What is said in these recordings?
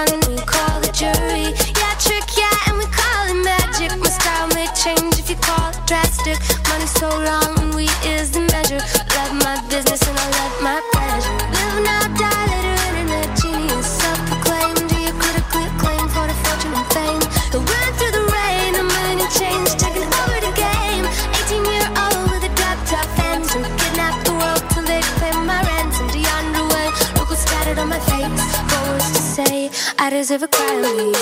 on and we call the jury. Yeah, trick, yeah, and we call it magic. My style may change if you call it drastic. Money so long and we is the measure. Love my business and I love my pleasure. Live now, die later, internet genius. Self-proclaimed, do you critically acclaimed for the fortune and fame? He'll run through the rain, a million change, taking over the game. 18-year-old with a drop-top phantom. Kidnap the world till they pay my ransom. The underwear, local scattered on my face. What was to say, I deserve a cry on me.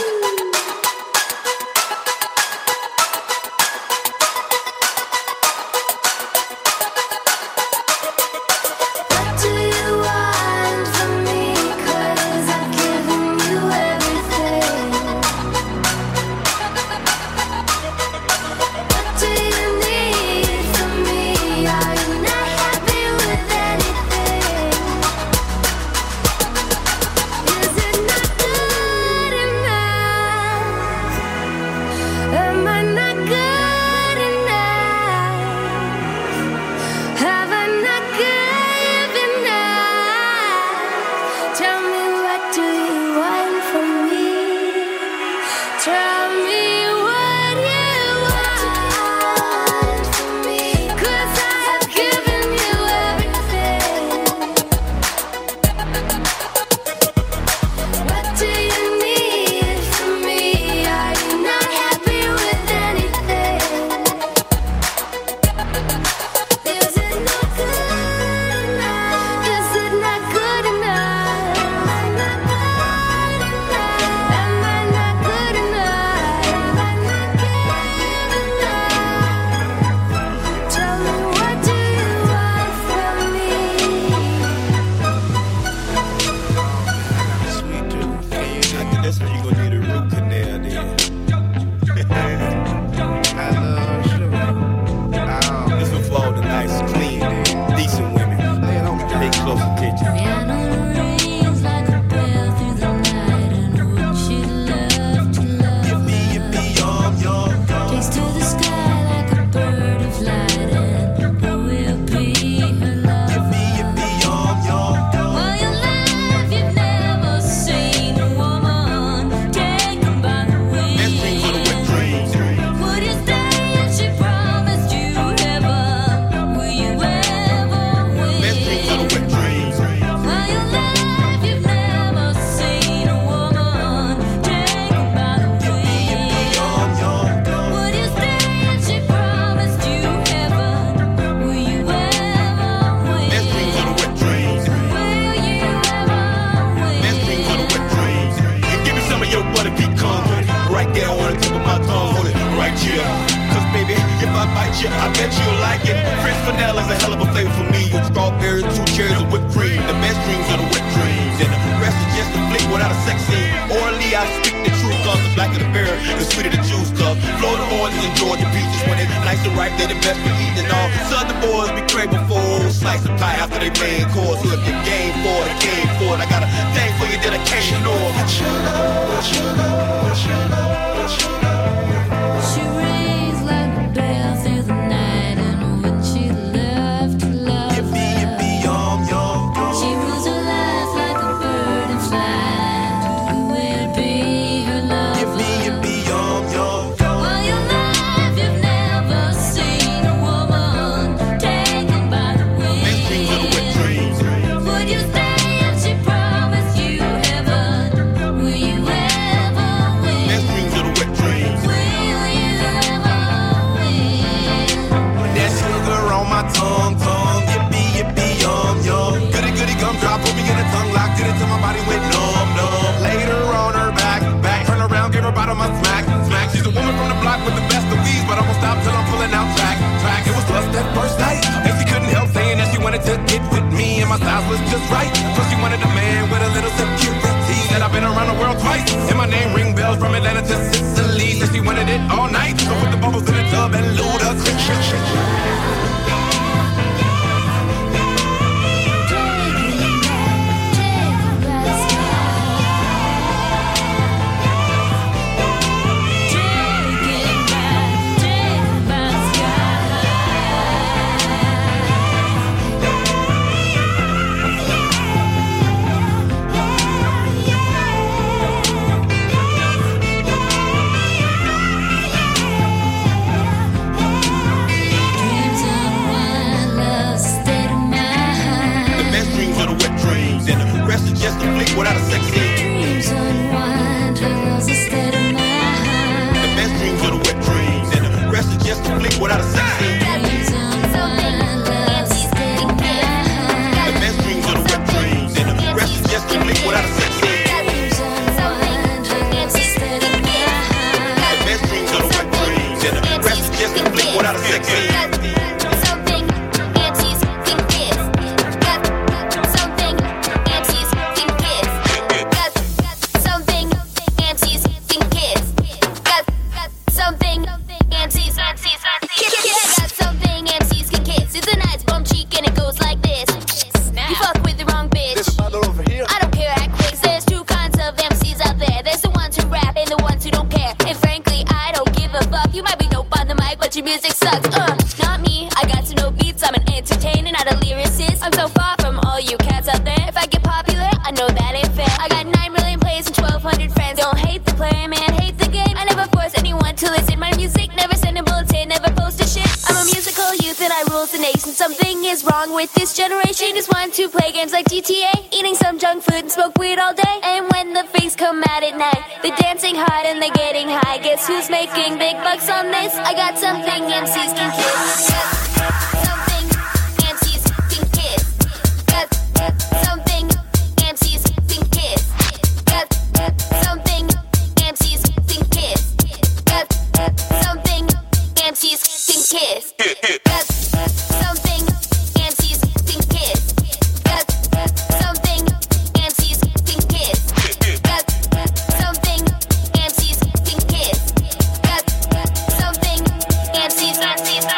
1200 friends. Don't hate the player, man, hate the game. I never force anyone to listen. My music never send a bulletin, never post a shit. I'm a musical youth and I rule the nation. Something is wrong with this generation. Just want to play games like GTA, eating some junk food and smoke weed all day. And when the freaks come out at night, they're dancing hard and they're getting high. Guess who's making big bucks on this? I got something MCs can kiss. Something MCs can kiss. Got something MCs can kiss. Got something MCs can kiss. Got something MCs can kiss. Got something MCs can kiss. Got something MCs can kiss. Got something MCs can kiss. Got something MCs can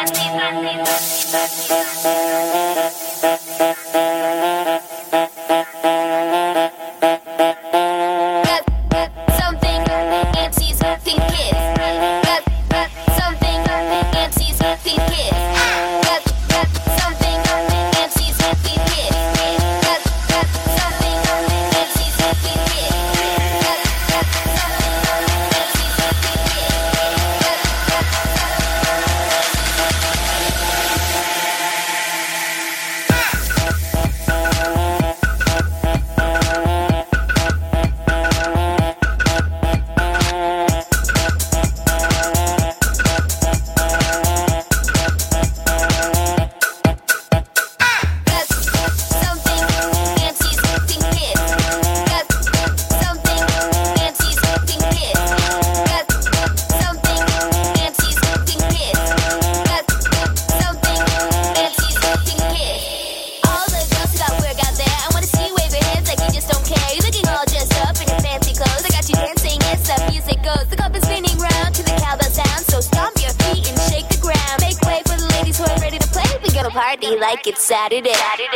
party like it's Saturday.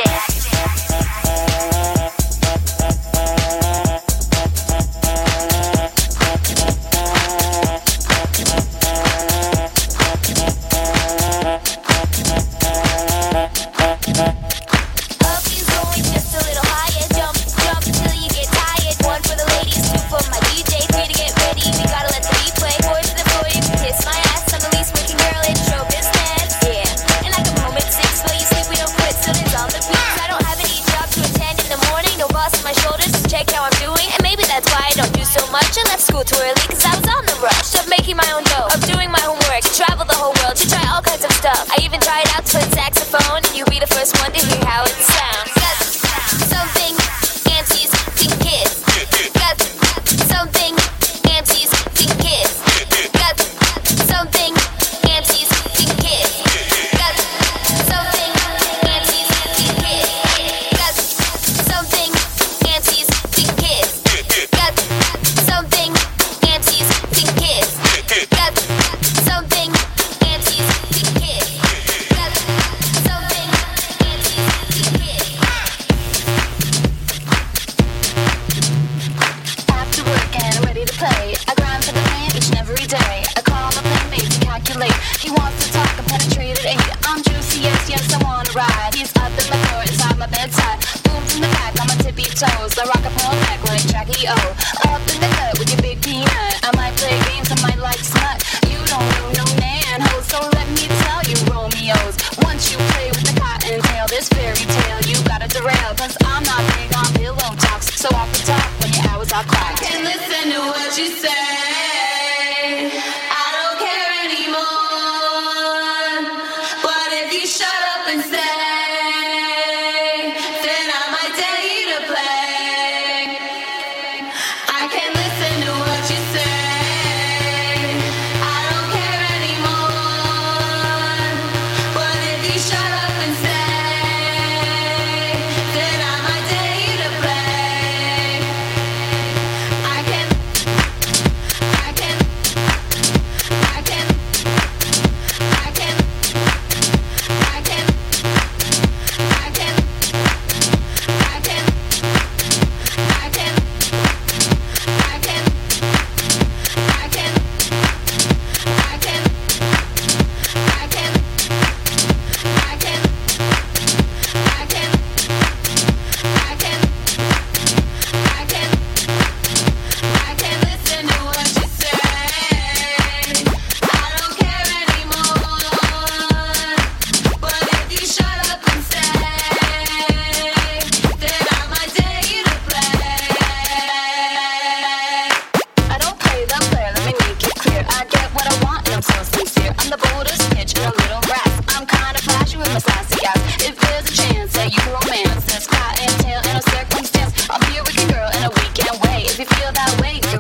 To early cause I was on the rush of making my own dough, of doing my homework, to travel the whole world, to try all kinds of stuff. I even tried out to play saxophone, and you'll be the first one to hear how it sounds. Got something MCs can kiss. Got something MCs can kiss. Got something MCs can kiss. Got something MCs can kiss. Got something MCs can kiss. Got something MCs can kiss. Got something MCs can kiss. Got something MCs can kiss. After work and ready to play, I grind for the man each and every day. I call my playmate to calculate. He wants to talk and penetrate at 8. I'm juicy, yes, I wanna ride. He's up in the court inside my bedside. Boom from the back on my tippy toes. I rock a pull back like Jackie O. Up in the cut with your big peanut. I might play games, I might like smut. You don't know no man ho, so let me tell you Romeos. Once you play with the cottontail, this fairy tale you gotta derail. Cause I'm not big on pillow talks, so off the top when your hours are clocked. And listen to what you say. I don't care anymore. But if you shut up and stay, then I might tell you to play. I can listen to what you say. I don't care anymore. But if you shut up and stay, then I might tell you to play. I can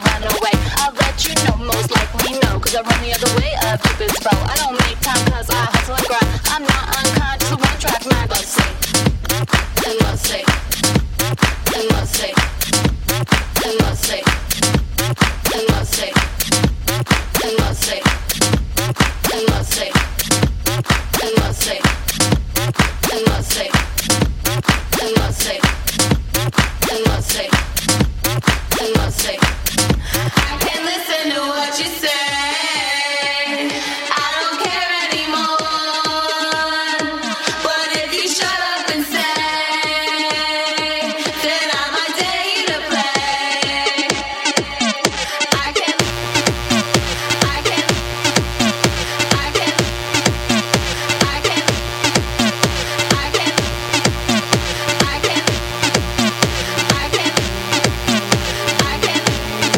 run away. I'll let you know, most likely no, cause I run the other way up Cupid's bow. I don't make time cause I hustle and grind. I'm not unconscious, one track mind. Must say, and must say, and must say, and must say, and must say, and must say, and must say, and must say, and must say, and must say, and must say, and must say. I can't listen to what you say. I don't care anymore. But if you shut up and say, then I might dare you to play. I can't, I can't, I can't, I can't, I can't, I can't, I can't, I can't.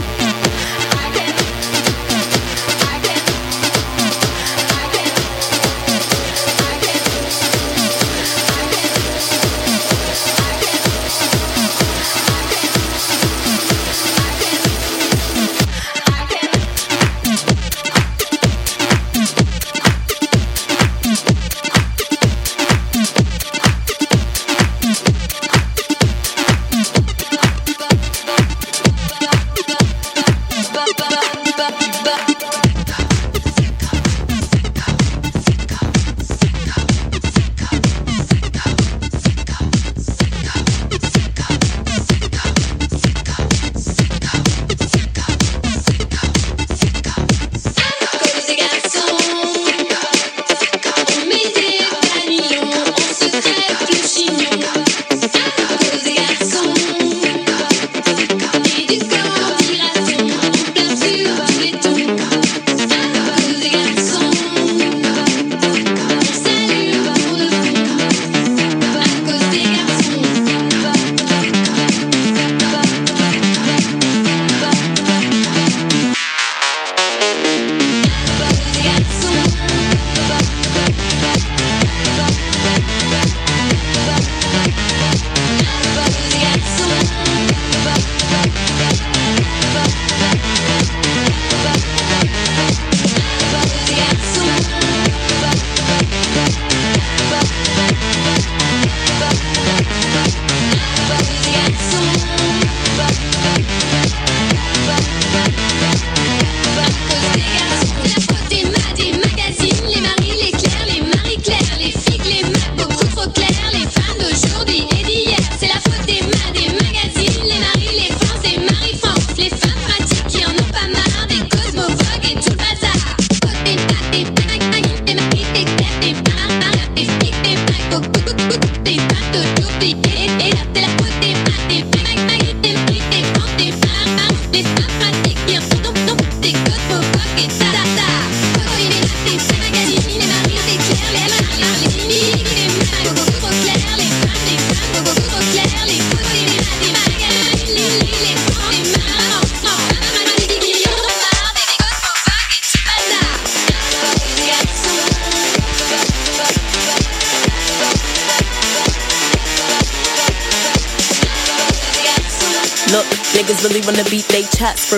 Look, niggas really wanna beat they chats for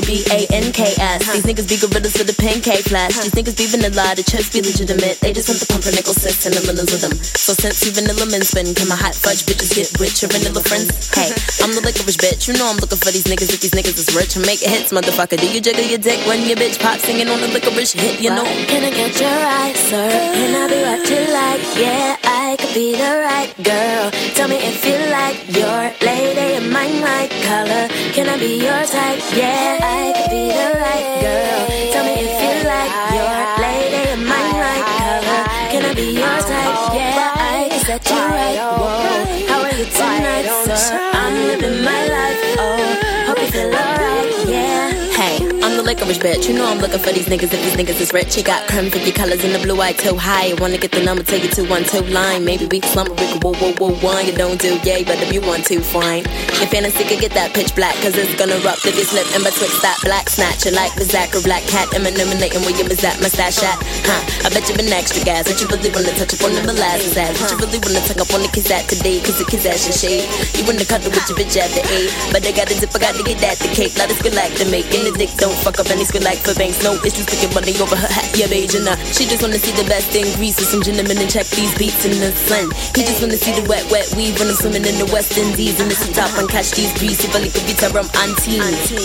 BANKS. These niggas be gorillas for the pancake flash. These niggas be vanilla, the chips be legitimate. They just want the pumpernickel sis and the vanillas with them. So since you vanilla men spin, can my hot fudge bitches get rich or vanilla friends? Hey, I'm the licorice bitch, you know I'm looking for these niggas if these niggas is rich. I'm making hits, motherfucker. Do you jiggle your dick when your bitch pop singing on the licorice hit, you know? Can I get your eyes, sir? Can I be what you like? Yeah, I could be the right girl. Tell me if you like your lady in my right color. Can I be your type? Yeah, I could be the right girl. Tell me if you like your lady in my right color. Can I be your type? Yeah, I can set you right. Whoa, how are you tonight, sir? I'm living my life. Oh, hope you feel alright. Yeah. Hey, I'm I'm the licorice bitch. You know I'm looking for these niggas if these niggas is rich. You got creme for your colors in the blue eye too high. I wanna get the number, take it to 1-2 line. Maybe we can slumber, we can one. You don't do yay, but if you want to, fine. Your fantasy could get that pitch black, cause it's gonna erupt if you slip in betwixt that black snatch. You like the Zach or Black Cat, eliminating where you miss that mustache at. I bet you been extra gas. But you really wanna touch up on the molasses ass. But you really wanna tuck up on the kiss at today, cause the kiss ass your shade. You wanna cuddle with your bitch at the 8, but I got a dip, I got to get that the cake. Lot of skill like to make, and the dick don't fuck up any skill like for banks. No issues sticking money over her hat, yeah, beige and she just wanna see the best in Greece with some gentlemen and check these beats in the sun. He just wanna see the wet weave when I'm swimming in the West Indies. And it's the top and catch these greasy, but it could be terrum auntie,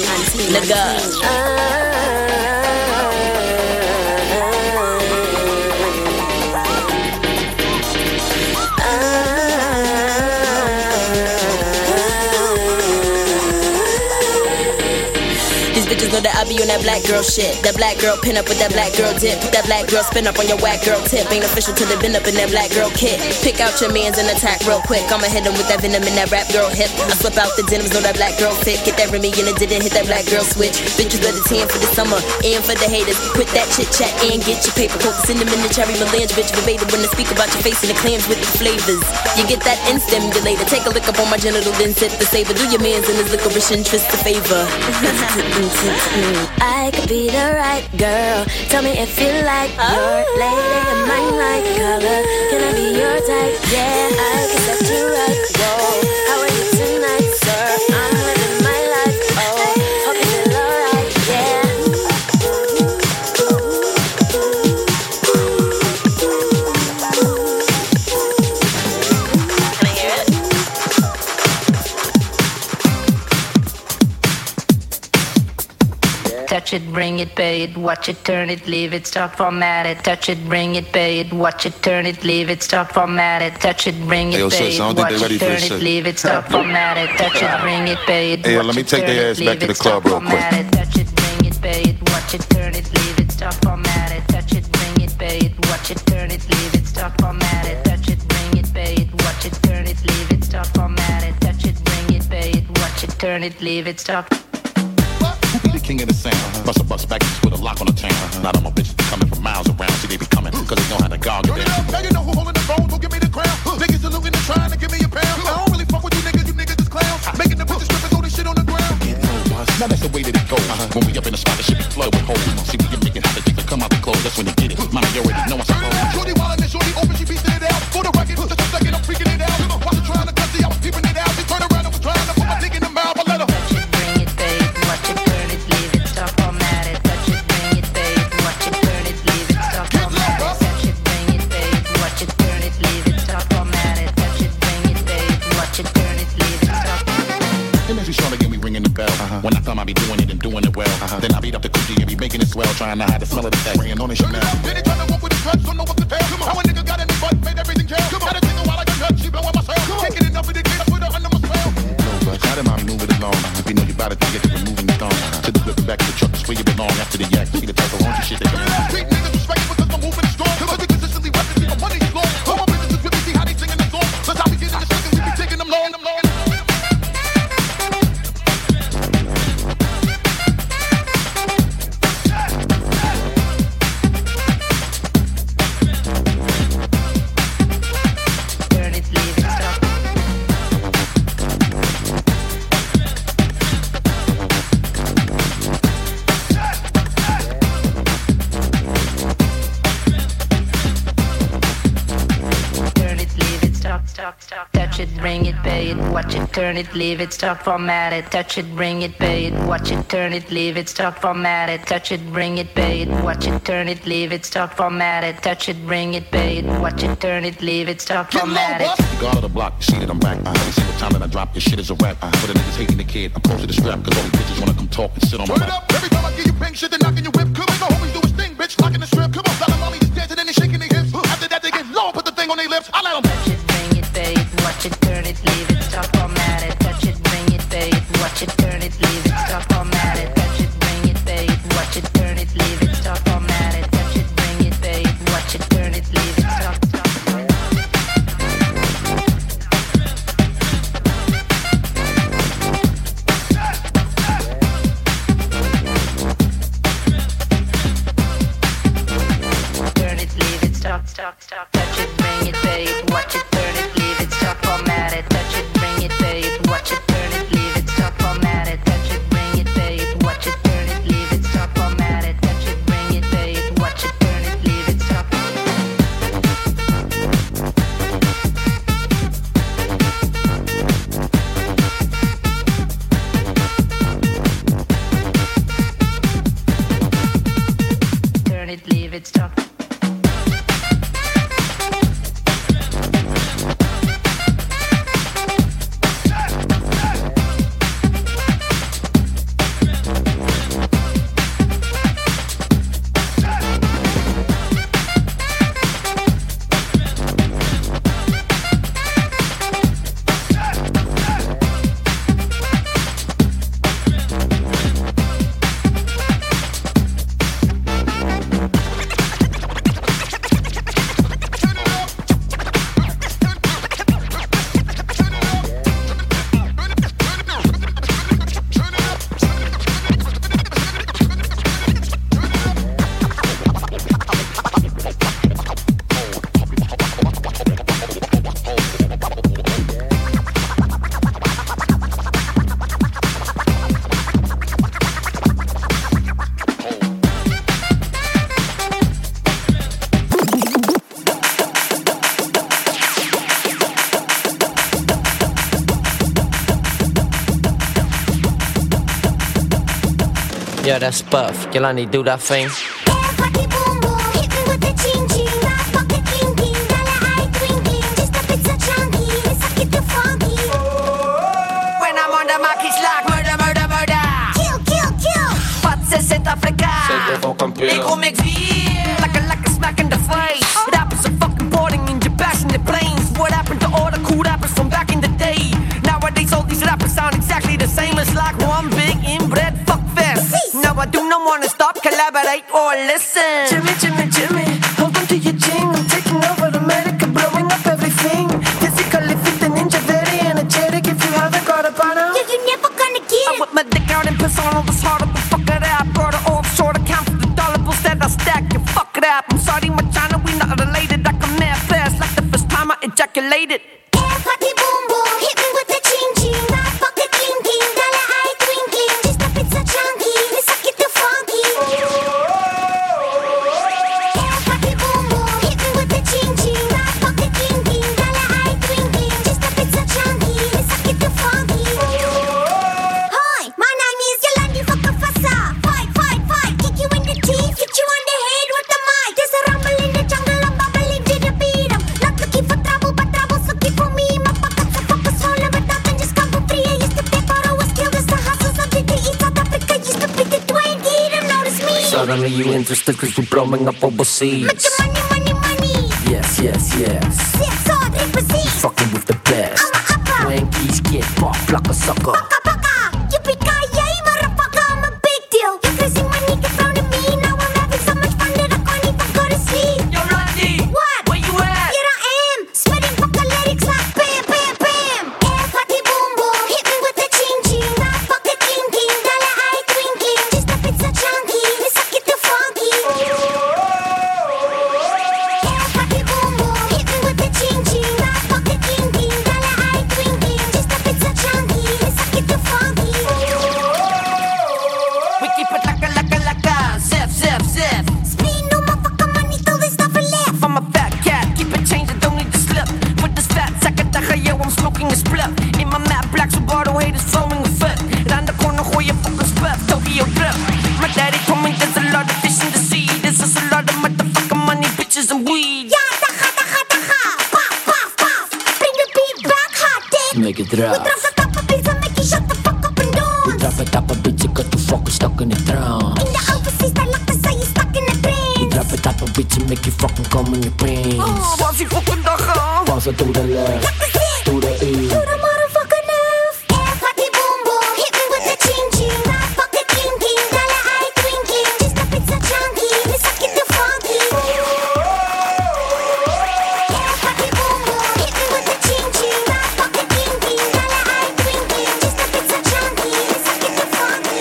nigga. Bitches know that I be on that black girl shit. That black girl pin up with that black girl dip. Put that black girl spin up on your whack girl tip. Ain't official till they been up in that black girl kit. Pick out your mans and attack real quick. I'ma hit them with that venom in that rap girl hip. I slip out the denims, know that black girl fit. Get that Remy and it didn't hit that black girl switch. Bitches better tan for the summer and for the haters. Quit that chit chat and get your paper. Coat the cinnamon and cherry melange. Bitch verbatim when I speak about your face and the clams with the flavors. You get that in stimulator. Take a look up on my genital, then sip the savor. Do your mans and his licorice interest a favor. I could be the right girl. Tell me if you like your lady and mine like color. Can I be your type? Yeah, I can set you right. Whoa, how are you tonight, sir? I'm living my life. Oh, hope you feel alright. Yeah. Can I hear it? Touch it, bring it, pay it, watch it, turn it, leave it, start, format it. Touch it, bring it, pay it, watch it, turn it, leave it, start, format it. Touch it, bring it, pay it, watch it, turn it, leave it, start, format it. Touch it, bring it, pay it, hey, let me take their ass back to the club real quick. Touch it, bring it, pay it, watch it, turn it, leave it, start, format it. Touch it, bring it, pay it, watch it, turn it, leave it, start, format it. Touch it, bring it, pay it, watch it, turn it, leave it, start, format it. Touch it, bring it, pay it, watch it, turn it, leave it, start. Who be the king of the sound? Bust a bus back with a lock on the chain. Not all my bitches be coming from miles around. See, they be coming, cause they know how to gog it down. Now you know who holding the phone, who give me the crown. Niggas saluting and trying to give me a pound. I don't really fuck with you niggas is clowns. Making the bitches strip and throw this shit on the ground. Now that's the way that it goes. When we up in the spot, the shit be flood with holes. See, we get making hot, the chicks come out the clothes. That's when you get it. Mama, you already know I suppose. Shorty wildin' and shorty open, she beating it out. For the record, just a second, I'm freaking it out. Watch her trying to cut, see, I was peeping it out. She turned around and was trying to put my dick in the mouth. I let her. When I come, I be doing it and doing it well. Then I beat up the coochie and be making it swell, trying to hide the smell of the fat. Spraying on the Chanel. Then he trying to walk with his drugs, don't know what to tell. How a nigga got in his butt, made everything jail. Had a tingle while I got nuts, she blowing myself. Taking enough of the kid, I put her under my spell. No, but try to mommy move it along. If you know you bout it, then get to removing the thong. To the whip back of the truck, is where you belong after the yak. See the type of raunchy shit they come in. Street niggas respect it because I'm moving strong. Cause we consistently rapping, see my money is long. All my business is with me, see how they singing the song. That's how we get in the shit, we be taking them long. Touch it, bring it, pay it, watch it, turn it, leave it, start, format it. Touch it, bring it, pay it, watch it, turn it, leave it, start, format it. Touch it, bring it, pay it, watch it, turn it, leave it, start, format it. Touch it, bring it, pay it, watch it, turn it, leave it, start, format it. God of the block, you see that I'm back. Every single time that I drop, this shit is a rap. For the niggas hating the kid, I'm close to the strap, cause all these bitches wanna come talk and sit on my lap. Every time I give you pink shit, they're knocking your whip. Come on, the homies do his thing, bitch, locking the strip. Come on, tell them mommy just dancing and they shaking their hips. After that, they get low, put the thing on their lips. I let them. Touch it, bring it, pay it, watch it, turn it, leave it, start, format it. Touch it, bring it, pay it, watch it, turn it, leave it, start, format it. Touch it, bring it, pay it, watch it, turn it, leave it, start, format it. Touch it, bring it, pay it, watch it, turn it, leave it, start. touch it, bring it, pay it, watch it, turn it, leave it, stop, format it, touch it, bring it, pay it, watch it, turn it, leave it, stop, format it, touch it, bring it, pay it, watch it, turn it, leave it, stop, format it, touch it, bring it, pay it, watch it, turn it, leave it, stop. Turn it, leave it, stop. Yeah, that's Puff. Jelani, do that thing. When I'm on the mic, it's like murder, murder, murder. Kill, kill, kill. Wat ze Zuid-Afrika. Ik kom ik weer. Like a smack in the face. Rappers are fucking boarding in your passenger planes. What happened to all the cool rappers from back in the day? Nowadays all these rappers sound exactly the same. It's like one big inbred fuck fest. No, I do not wanna stop, collaborate or listen. Jimmy, Jimmy, Jimmy, hold on to your ching. I'm taking over America, blowing up everything. Physically fit and ninja, very energetic. If you haven't got a banner, yeah, you're never gonna get it. I whip my dick out in persona, was harder to fuck it up. Brought her offshore to count for the dollar bills that I stack. You fuck it up. I'm sorry, my China, we not related. I come there fast, like the first time I ejaculated. Party boom boom, hit me with the ching ching. I fuck it king king, dollar eye twinkling. Just a pizza chunky, let's suck it too funky. Party boom boom, hit me with the ching ching. I fuck it king king, dollar eye twinkling. Just a pizza chunky, let's suck it too funky. Hi, my name is Jelani Fakafasa. Fight, fight, fight, kick you in the teeth, hit you on the head with the mic. There's a rumble in the jungle, I'm bubbling to the beat. I'm not looking for trouble, but trouble's looking for me. My pockets are focused, swollen, but nothing just come for free. I used to take or I was killed as the hustles of the eat South Africa. Used to be the 20, don't notice me. Suddenly you interested cause we're blowing up overseas. Make your money, money, money. Yes, yes, yes. Six on represent. Fucking with the best. I'm a upper. Wankies get popped like a sucker. Baka, baka. Yippee-ki-yay, motherfucker, I'm a big deal. You're crazy money, get front of me. Now I'm having so much fun that I can't even go to sleep. Yo, Randy! What? Where you at? Here I am, spitting fucking lyrics like bam, bam, bam. Air party boom boom, hit me with the ching ching. I fuck it king king, dollar eye twinkling. Just a pizza chunky, let's suck it too funky. Air party boom boom, hit me with the ching ching. I fuck it king king, dollar eye twinkling. Just a pizza chunky, let's suck it too funky. We keep it like a zip, zip, zip. Spin no motherfucker money till there's nothing left. I'm a fat cat, keep it changing, don't need to slip. With this fat sack of dacha, yo, I'm smoking a split. In my map, black Subaru haters flowing a fit. Round the corner, gooi je fucking split, Tokyo drip. My daddy told me there's a lot of fish in the sea. There's just a lot of motherfucking money, bitches and weed. Ja, dacha, dacha, dacha. Paf, paf, paf. Bring the beat back, hot dick. Make it We drop. drop the top of beats and make you shut the fuck up and dance. Drop it up a bitch, you got you fucking stuck in the trance. In the overseas, I like to say you stuck in a trance. Drop it up a bitch and make you fucking come in your pants. Oh, was die fucking dacha? Was it to the left, to the east. To the motherfucking left. Air party boom boom, hit me with the ching ching. I fuck it king king, dollar eye twinkling. Just a pizza chunky, let's suck it too funky. Air party boom boom, hit me with the ching ching. I fuck it king king, dollar eye twinkling. Just a pizza chunky, let's suck it too funky.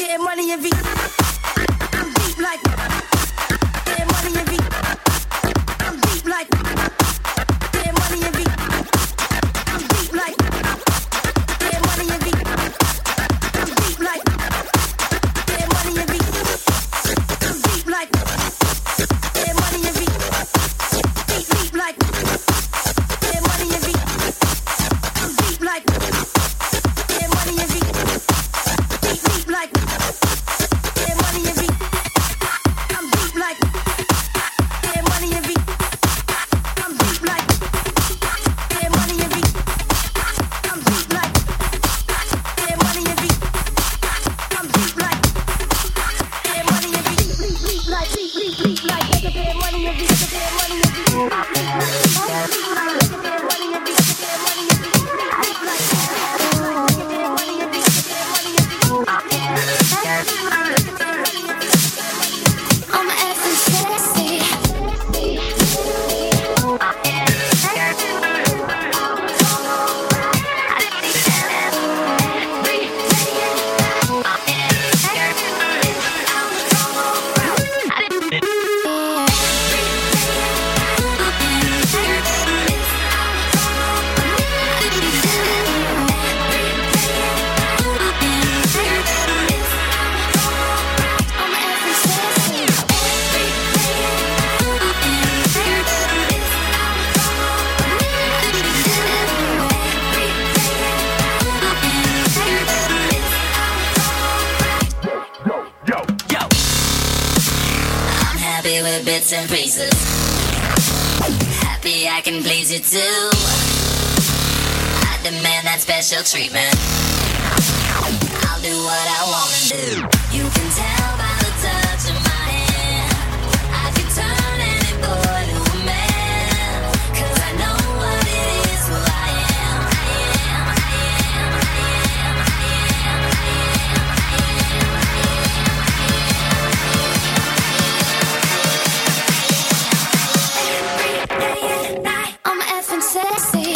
Getting money and V. I'm deep like. Getting money and V. I'm deep like. Getting money and V. I'm deep like. Getting money and V. I'm deep like. Getting money and V. I'm deep like. Getting money and V. Deep like. Getting money and V. I'm deep like. Getting money and V. Deep like. Getting money and V. I'm deep like. Getting money and V. I'm deep like. Getting money and V. I'm deep like. Getting money and V. I'm deep like. Getting money and V. Deep like. Deep like. Getting money and V. Getting money and V. Deep like. Getting money and V. Getting money and V. Deep like. Getting money and V. I'm effing sexy. I'm effing sexy. I'm happy with bits and pieces. Happy I can please you too. I demand that special treatment. I'll do what I wanna do. You can tell by the touch of my hand, I can turn any boy to a man. 'Cause I know what it is, who I am. I am, I am, I am, I am, I am, I am, every day and night. I'm effing sexy.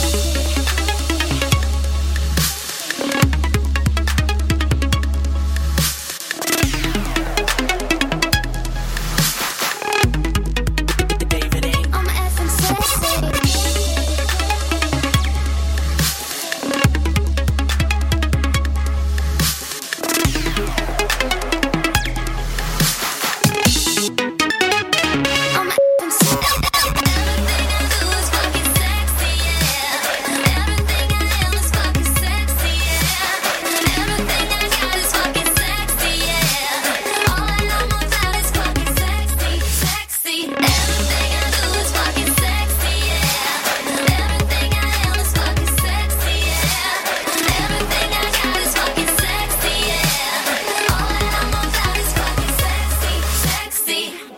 I'm effing sexy. I'm effing sexy. Everything I do is fucking sexy, yeah. Everything I am is fucking sexy, yeah. Everything I got is fucking sexy, yeah. All I know about is fucking sexy, sexy. Everything I do is fucking sexy, yeah. Everything I am is fucking sexy, yeah. Everything I got is fucking sexy, yeah. All I know about is fucking sexy, sexy.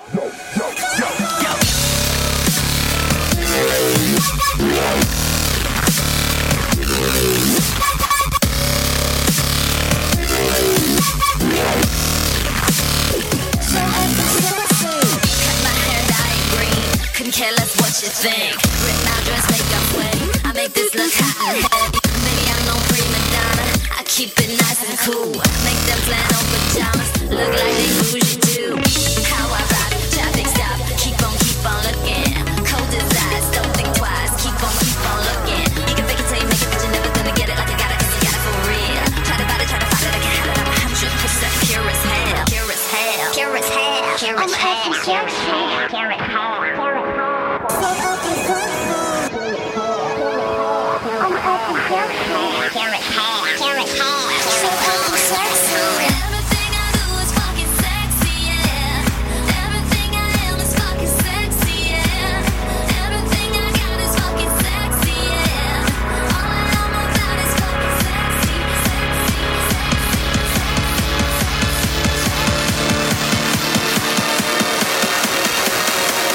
Cut my hair dye it green. Couldn't care less what you think. Rip my dress, make up sweaty. I make this look hot and heavy. Maybe I'm no prima donna. I keep it nice and cool. Make them flannel pajamas look like they bougie too. How I ride, traffic stop. Keep on looking. Cold as ice, don't think twice. Keep on looking. You can fake it till you make it, but you're never gonna get it like I got it, 'cause you got it for real. Try to find it, I can have it. I'm 100% pure as hell. Pure as hell. Pure as hell. Pure as hell. Pure as hell. Pure as hell. Everything I do is fucking sexy, yeah. Everything I am is fucking sexy, yeah. Everything I got is fucking sexy, yeah. All I know about is fucking sexy, sexy, sexy.